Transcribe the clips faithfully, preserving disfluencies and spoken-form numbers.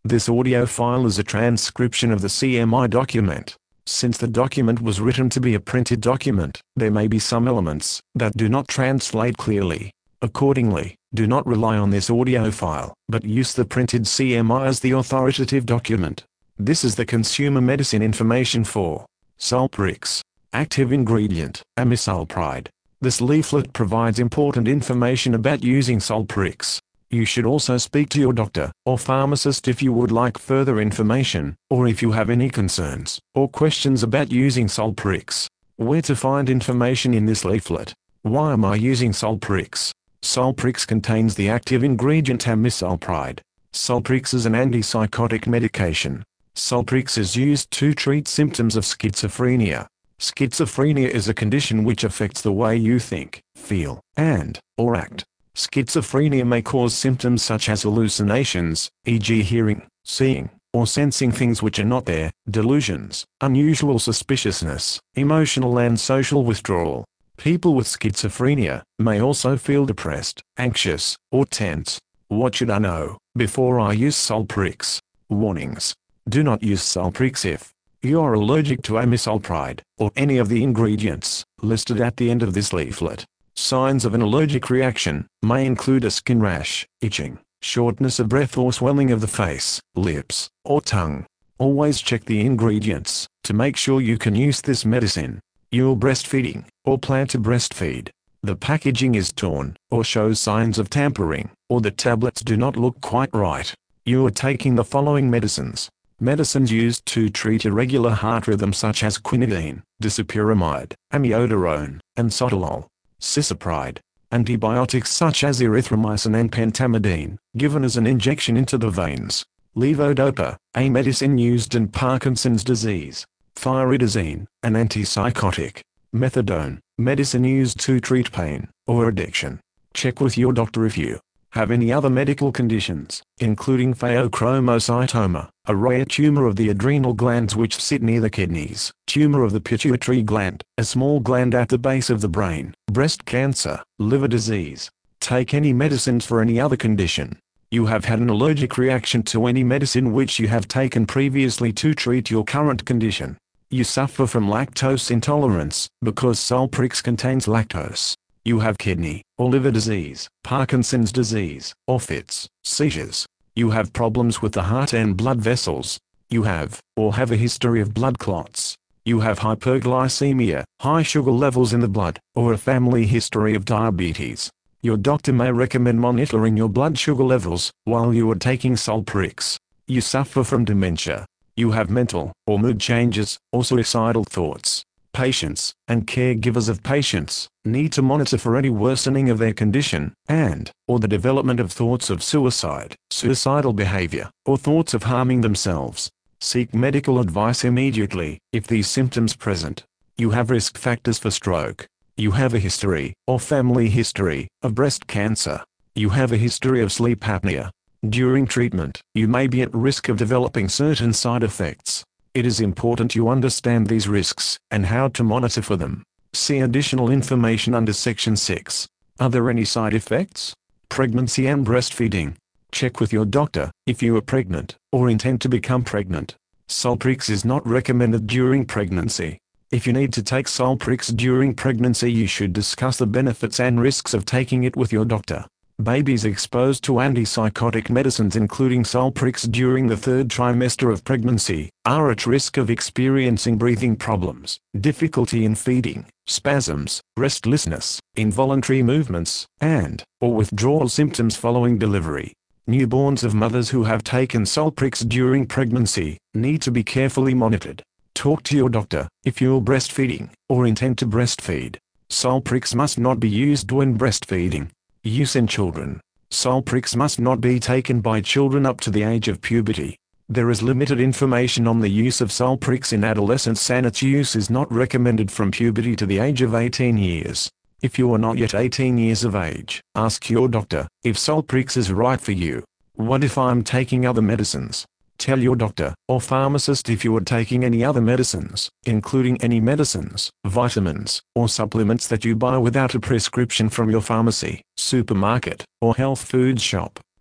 This audio file is a transcription of the C M I document. Since the document was written to be a printed document, there may be some elements that do not translate clearly. Accordingly, do not rely on this audio file, but use the printed C M I as the authoritative document. This is the consumer medicine information for Solprix. Active ingredient, amisulpride. This leaflet provides important information about using Solprix. You should also speak to your doctor or pharmacist if you would like further information, or if you have any concerns or questions about using Solprix. Where to find information in this leaflet? Why am I using Solprix? Solprix contains the active ingredient amisulpride. Solprix is an antipsychotic medication. Solprix is used to treat symptoms of schizophrenia. Schizophrenia is a condition which affects the way you think, feel, and, or act. Schizophrenia may cause symptoms such as hallucinations, for example hearing, seeing, or sensing things which are not there, delusions, unusual suspiciousness, emotional and social withdrawal. People with schizophrenia may also feel depressed, anxious, or tense. What should I know before I use Solprix? Warnings. Do not use Solprix if you are allergic to amisulpride, or any of the ingredients listed at the end of this leaflet. Signs of an allergic reaction may include a skin rash, itching, shortness of breath or swelling of the face, lips, or tongue. Always check the ingredients to make sure you can use this medicine. You're breastfeeding, or plan to breastfeed. The packaging is torn, or shows signs of tampering, or the tablets do not look quite right. You are taking the following medicines. Medicines used to treat irregular heart rhythm such as quinidine, disopyramide, amiodarone, and sotalol. Cisapride. Antibiotics such as erythromycin and pentamidine, given as an injection into the veins. Levodopa, a medicine used in Parkinson's disease. Pyridazine, an antipsychotic. Methadone, medicine used to treat pain or addiction. Check with your doctor if you have any other medical conditions, including pheochromocytoma, a rare tumor of the adrenal glands which sit near the kidneys, tumor of the pituitary gland, a small gland at the base of the brain, breast cancer, liver disease. Take any medicines for any other condition. You have had an allergic reaction to any medicine which you have taken previously to treat your current condition. You suffer from lactose intolerance, because Solprix contains lactose. You have kidney or liver disease, Parkinson's disease, or fits, seizures. You have problems with the heart and blood vessels. You have, or have a history of blood clots. You have hyperglycemia, high sugar levels in the blood, or a family history of diabetes. Your doctor may recommend monitoring your blood sugar levels while you are taking Solprix. You suffer from dementia. You have mental or mood changes, or suicidal thoughts. Patients and caregivers of patients need to monitor for any worsening of their condition, and, or the development of thoughts of suicide, suicidal behavior, or thoughts of harming themselves. Seek medical advice immediately if these symptoms present. You have risk factors for stroke. You have a history, or family history, of breast cancer. You have a history of sleep apnea. During treatment, you may be at risk of developing certain side effects. It is important you understand these risks, and how to monitor for them. See additional information under Section six. Are there any side effects? Pregnancy and breastfeeding. Check with your doctor if you are pregnant, or intend to become pregnant. Solprix is not recommended during pregnancy. If you need to take Solprix during pregnancy, you should discuss the benefits and risks of taking it with your doctor. Babies exposed to antipsychotic medicines including Solprix during the third trimester of pregnancy are at risk of experiencing breathing problems, difficulty in feeding, spasms, restlessness, involuntary movements, and, or withdrawal symptoms following delivery. Newborns of mothers who have taken Solprix during pregnancy need to be carefully monitored. Talk to your doctor if you're breastfeeding, or intend to breastfeed. Solprix must not be used when breastfeeding. Use in children. Solprix must not be taken by children up to the age of puberty. There is limited information on the use of Solprix in adolescents, and its use is not recommended from puberty to the age of eighteen years. If you are not yet eighteen years of age, ask your doctor if Solprix is right for you. What if I'm taking other medicines? Tell your doctor or pharmacist if you are taking any other medicines, including any medicines, vitamins, or supplements that you buy without a prescription from your pharmacy, supermarket, or health food shop.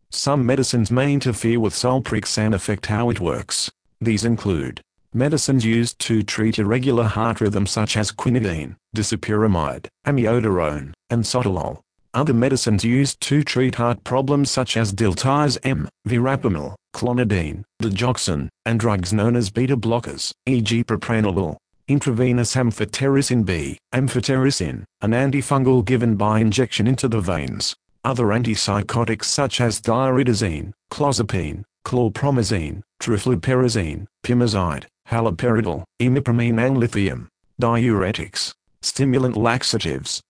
Some medicines may interfere with Solprix and affect how it works. These include medicines used to treat irregular heart rhythm such as quinidine, disopyramide, amiodarone, and sotalol. Other medicines used to treat heart problems such as diltiazem, verapamil, clonidine, digoxin, and drugs known as beta blockers, for example propranolol. Intravenous amphotericin B, amphotericin, an antifungal given by injection into the veins. Other antipsychotics such as thioridazine, clozapine, chlorpromazine, trifluperazine, pimozide, haloperidol, imipramine and lithium. Diuretics, stimulant laxatives,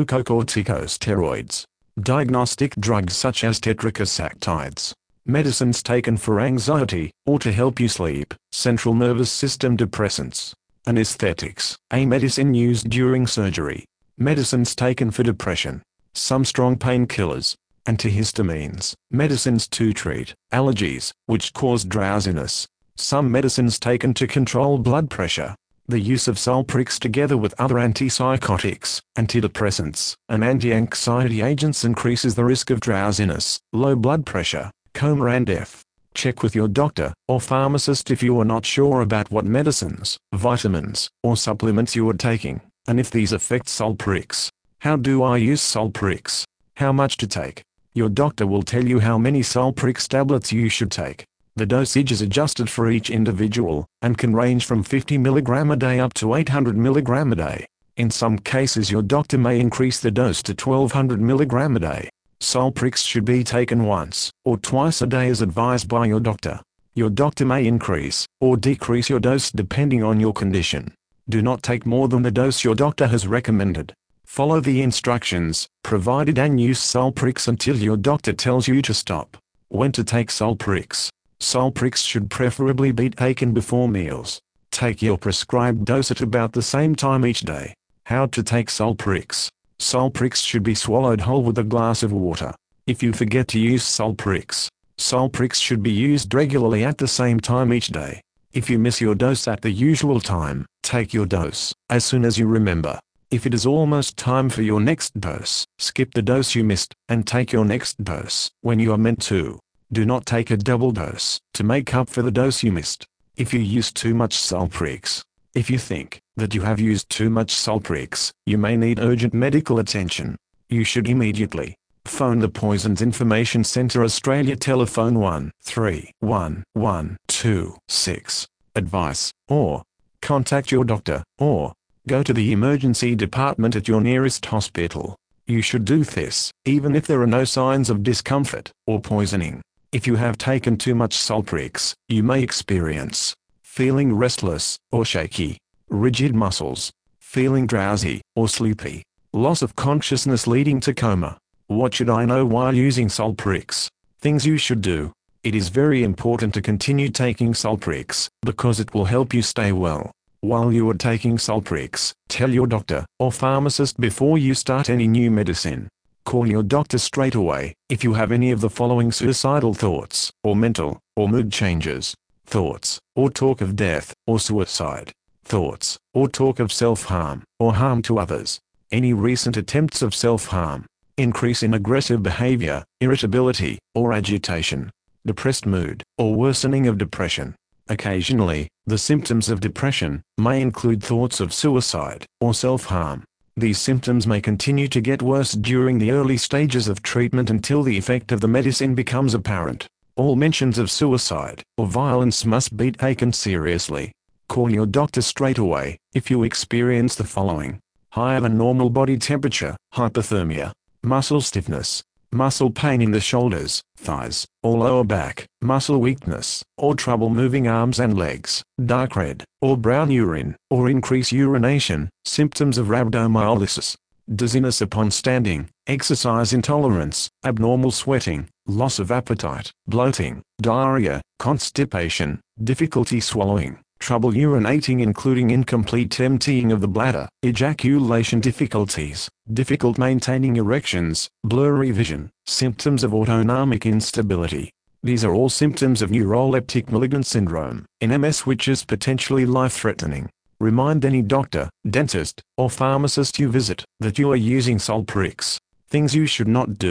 glucocorticosteroids, diagnostic drugs such as tetracyclines, medicines taken for anxiety, or to help you sleep, central nervous system depressants, anesthetics, a medicine used during surgery, medicines taken for depression, some strong painkillers, antihistamines, medicines to treat allergies, which cause drowsiness, some medicines taken to control blood pressure. The use of Solprix together with other antipsychotics, antidepressants, and anti-anxiety agents increases the risk of drowsiness, low blood pressure, coma and death. Check with your doctor or pharmacist if you are not sure about what medicines, vitamins, or supplements you are taking, and if these affect Solprix. How do I use Solprix? How much to take? Your doctor will tell you how many Solprix tablets you should take. The dosage is adjusted for each individual, and can range from fifty milligrams a day up to eight hundred milligrams a day. In some cases your doctor may increase the dose to twelve hundred milligrams a day. Solprix should be taken once, or twice a day as advised by your doctor. Your doctor may increase, or decrease your dose depending on your condition. Do not take more than the dose your doctor has recommended. Follow the instructions provided and use Solprix until your doctor tells you to stop. When to take Solprix? Solprix should preferably be taken before meals. Take your prescribed dose at about the same time each day. How to take Solprix? Solprix should be swallowed whole with a glass of water. If you forget to use Solprix, Solprix should be used regularly at the same time each day. If you miss your dose at the usual time, take your dose as soon as you remember. If it is almost time for your next dose, skip the dose you missed, and take your next dose when you are meant to. Do not take a double dose to make up for the dose you missed. If you use too much Solprix. If you think that you have used too much Solprix, you may need urgent medical attention. You should immediately phone the Poisons Information Centre Australia telephone one three one one two six, advice, or contact your doctor, or go to the emergency department at your nearest hospital. You should do this, even if there are no signs of discomfort or poisoning. If you have taken too much Solprix, you may experience feeling restless or shaky, rigid muscles, feeling drowsy or sleepy, loss of consciousness leading to coma. What should I know while using Solprix? Things you should do. It is very important to continue taking Solprix, because it will help you stay well. While you are taking Solprix, tell your doctor or pharmacist before you start any new medicine. Call your doctor straight away if you have any of the following suicidal thoughts, or mental, or mood changes. Thoughts, or talk of death, or suicide. Thoughts, or talk of self-harm, or harm to others. Any recent attempts of self-harm. Increase in aggressive behavior, irritability, or agitation. Depressed mood, or worsening of depression. Occasionally, the symptoms of depression may include thoughts of suicide or self-harm. These symptoms may continue to get worse during the early stages of treatment until the effect of the medicine becomes apparent. All mentions of suicide or violence must be taken seriously. Call your doctor straight away if you experience the following: higher than normal body temperature, hypothermia, muscle stiffness, muscle pain in the shoulders, thighs, or lower back, muscle weakness, or trouble moving arms and legs, dark red or brown urine, or increased urination, symptoms of rhabdomyolysis, dizziness upon standing, exercise intolerance, abnormal sweating, loss of appetite, bloating, diarrhea, constipation, difficulty swallowing, trouble urinating including incomplete emptying of the bladder, ejaculation difficulties, difficult maintaining erections, blurry vision, symptoms of autonomic instability. These are all symptoms of neuroleptic malignant syndrome, N M S, which is potentially life-threatening. Remind any doctor, dentist, or pharmacist you visit that you are using Solprix. Things you should not do.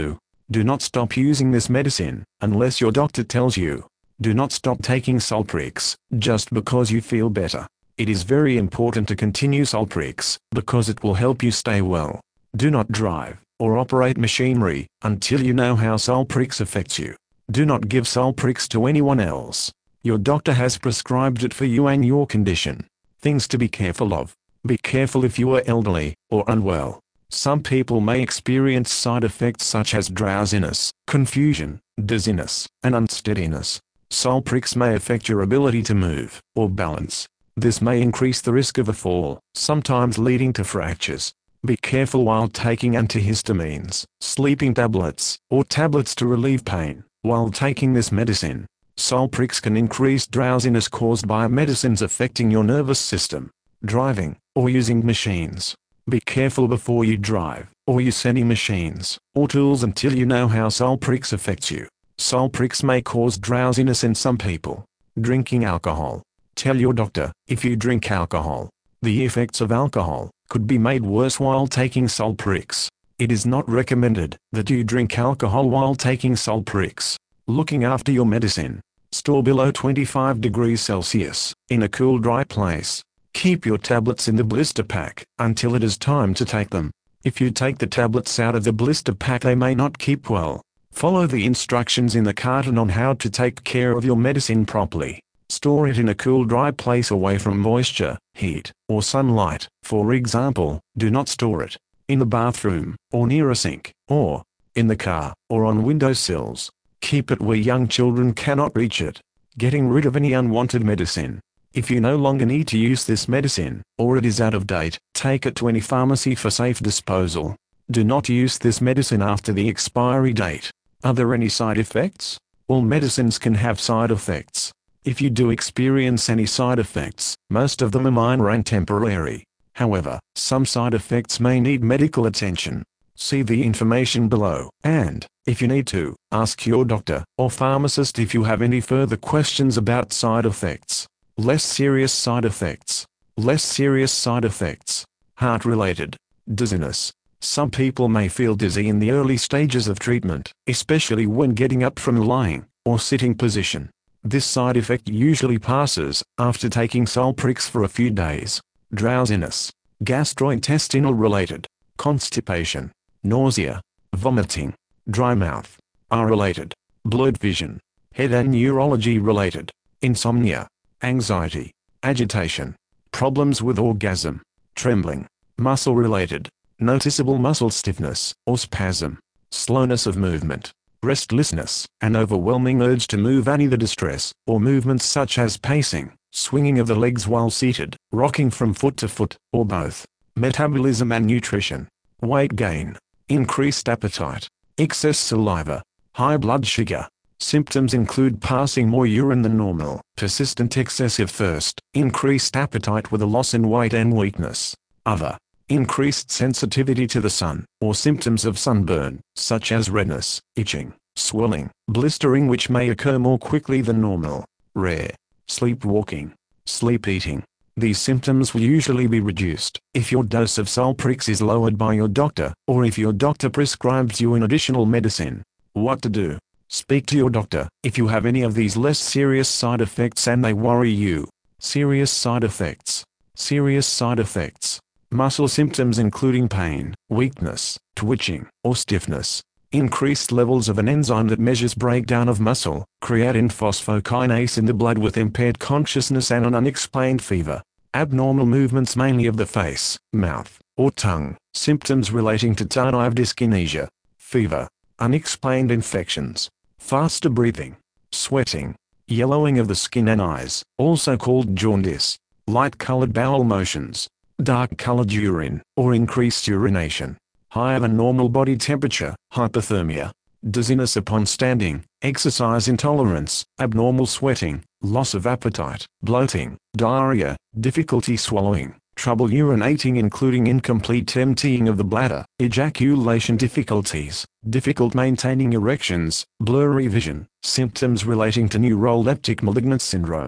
Do not stop using this medicine, unless your doctor tells you. Do not stop taking Solprix, just because you feel better. It is very important to continue Solprix, because it will help you stay well. Do not drive, or operate machinery, until you know how Solprix affects you. Do not give Solprix to anyone else. Your doctor has prescribed it for you and your condition. Things to be careful of. Be careful if you are elderly, or unwell. Some people may experience side effects such as drowsiness, confusion, dizziness, and unsteadiness. Solprix may affect your ability to move, or balance. This may increase the risk of a fall, sometimes leading to fractures. Be careful while taking antihistamines, sleeping tablets, or tablets to relieve pain. While taking this medicine, Solprix can increase drowsiness caused by medicines affecting your nervous system. Driving, or using machines. Be careful before you drive, or use any machines, or tools until you know how Solprix affects you. Solprix may cause drowsiness in some people. Drinking alcohol. Tell your doctor, if you drink alcohol, the effects of alcohol could be made worse while taking Solprix. It is not recommended that you drink alcohol while taking Solprix. Looking after your medicine. Store below twenty-five degrees Celsius, in a cool dry place. Keep your tablets in the blister pack, until it is time to take them. If you take the tablets out of the blister pack they may not keep well. Follow the instructions in the carton on how to take care of your medicine properly. Store it in a cool dry place away from moisture, heat, or sunlight. For example, do not store it in the bathroom, or near a sink, or in the car, or on windowsills. Keep it where young children cannot reach it. Getting rid of any unwanted medicine. If you no longer need to use this medicine, or it is out of date, take it to any pharmacy for safe disposal. Do not use this medicine after the expiry date. Are there any side effects? All medicines can have side effects. If you do experience any side effects, most of them are minor and temporary. However, some side effects may need medical attention. See the information below, and, if you need to, ask your doctor or pharmacist if you have any further questions about side effects. Less serious side effects. Less serious side effects. Heart-related. Dizziness. Some people may feel dizzy in the early stages of treatment, especially when getting up from lying or sitting position. This side effect usually passes after taking Solprix for a few days. Drowsiness. Gastrointestinal related. Constipation. Nausea. Vomiting. Dry mouth. Eye-related. Blurred vision. Head and neurology related. Insomnia. Anxiety. Agitation. Problems with orgasm. Trembling. Muscle-related. Noticeable muscle stiffness or spasm. Slowness of movement. Restlessness. An overwhelming urge to move. Any the distress or movements such as pacing, swinging of the legs while seated, rocking from foot to foot, or both. Metabolism and nutrition. Weight gain. Increased appetite. Excess saliva. High blood sugar. Symptoms include passing more urine than normal, persistent excessive thirst, increased appetite with a loss in weight and weakness. Other. Increased sensitivity to the sun, or symptoms of sunburn, such as redness, itching, swelling, blistering which may occur more quickly than normal. Rare. Sleepwalking. Sleep eating. These symptoms will usually be reduced if your dose of Solprix is lowered by your doctor, or if your doctor prescribes you an additional medicine. What to do? Speak to your doctor if you have any of these less serious side effects and they worry you. Serious side effects. Serious side effects. Muscle symptoms including pain, weakness, twitching, or stiffness. Increased levels of an enzyme that measures breakdown of muscle, creatine phosphokinase in the blood with impaired consciousness and an unexplained fever. Abnormal movements mainly of the face, mouth, or tongue. Symptoms relating to tardive dyskinesia. Fever. Unexplained infections. Faster breathing. Sweating. Yellowing of the skin and eyes, also called jaundice. Light-colored bowel motions. Dark-colored urine, or increased urination. Higher than normal body temperature, hypothermia. Dizziness upon standing, exercise intolerance, abnormal sweating, loss of appetite, bloating, diarrhea, difficulty swallowing, trouble urinating including incomplete emptying of the bladder, ejaculation difficulties, difficult maintaining erections, blurry vision, symptoms relating to neuroleptic malignant syndrome.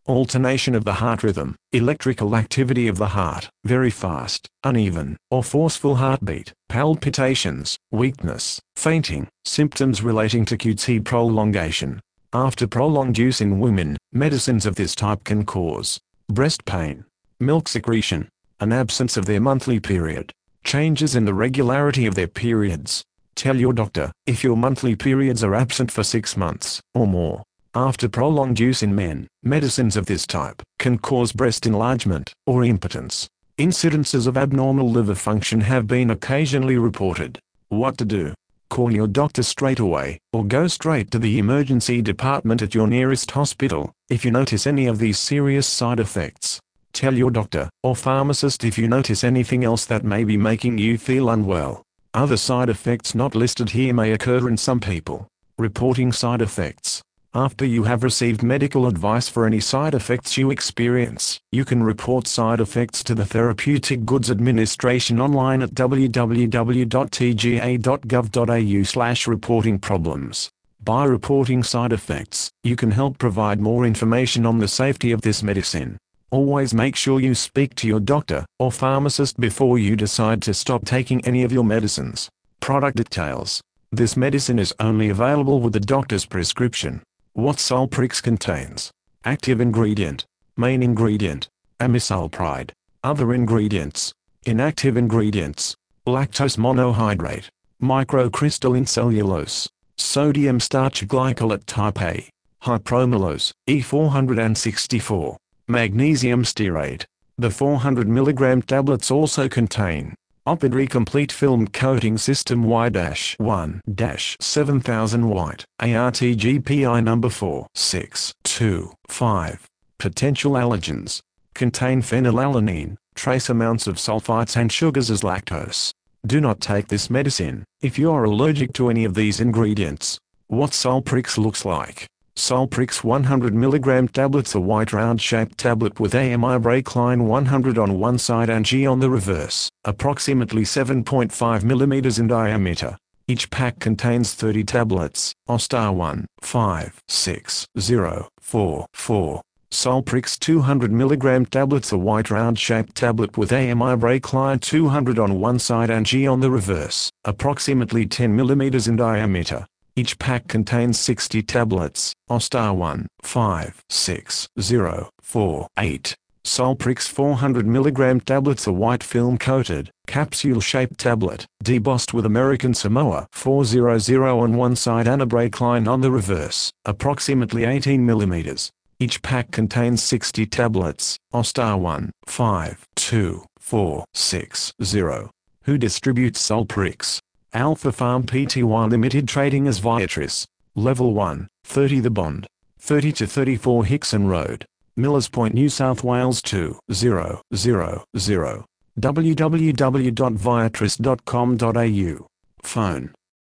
alternation of the heart rhythm, electrical activity of the heart, very fast, uneven, or forceful heartbeat, palpitations, weakness, fainting, symptoms relating to Q T prolongation. After prolonged use in women, medicines of this type can cause breast pain, milk secretion, an absence of their monthly period, changes in the regularity of their periods. Tell your doctor if your monthly periods are absent for six months or more. After prolonged use in men, medicines of this type can cause breast enlargement or impotence. Incidences of abnormal liver function have been occasionally reported. What to do? Call your doctor straight away, or go straight to the emergency department at your nearest hospital if you notice any of these serious side effects. Tell your doctor or pharmacist if you notice anything else that may be making you feel unwell. Other side effects not listed here may occur in some people. Reporting side effects. After you have received medical advice for any side effects you experience, you can report side effects to the Therapeutic Goods Administration online at w w w dot t g a dot gov dot a u slash reporting problems. By reporting side effects, you can help provide more information on the safety of this medicine. Always make sure you speak to your doctor or pharmacist before you decide to stop taking any of your medicines. Product details. This medicine is only available with the doctor's prescription. What Solprix contains. Active ingredient. Main ingredient. Amisulpride. Other ingredients. Inactive ingredients. Lactose monohydrate. Microcrystalline cellulose. Sodium starch glycolate type A. Hypromolose, E four sixty-four. Magnesium stearate. The four hundred milligram tablets also contain Opidre Complete Film Coating System Y one seven thousand white, A R T G P I number four six two five. Potential allergens. Contain phenylalanine, trace amounts of sulfites and sugars as lactose. Do not take this medicine if you are allergic to any of these ingredients. What Solprix looks like. Solprix one hundred milligram tablets. A white round-shaped tablet with A M I break line one hundred on one side and G on the reverse, approximately seven point five millimeters in diameter. Each pack contains thirty tablets. Ostar one five six zero four four. Solprix two hundred milligram tablets. A white round-shaped tablet with A M I break line two hundred on one side and G on the reverse, approximately ten millimeters in diameter. Each pack contains sixty tablets. Ostar one five six zero four eight. Solprix four hundred milligram tablets. A white film-coated, capsule-shaped tablet, debossed with American Samoa four hundred on one side and a break line on the reverse, approximately eighteen millimeters. Each pack contains sixty tablets. Ostar one five two four six zero. Who distributes Solprix? Alpha Pharm Pty Limited, trading as Viatris. Level one, thirty The Bond. thirty to thirty-four Hickson Road, Millers Point, New South Wales two zero zero zero. w w w dot viatris dot com dot a u. Phone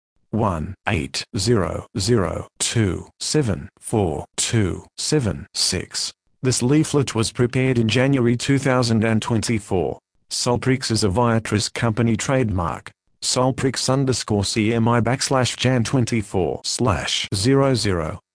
one eight zero zero two seven four two seven six. This leaflet was prepared in January two thousand twenty-four. Solprix is a Viatris company trademark. Solprix underscore C M I backslash Jan twenty-four slash zero zero.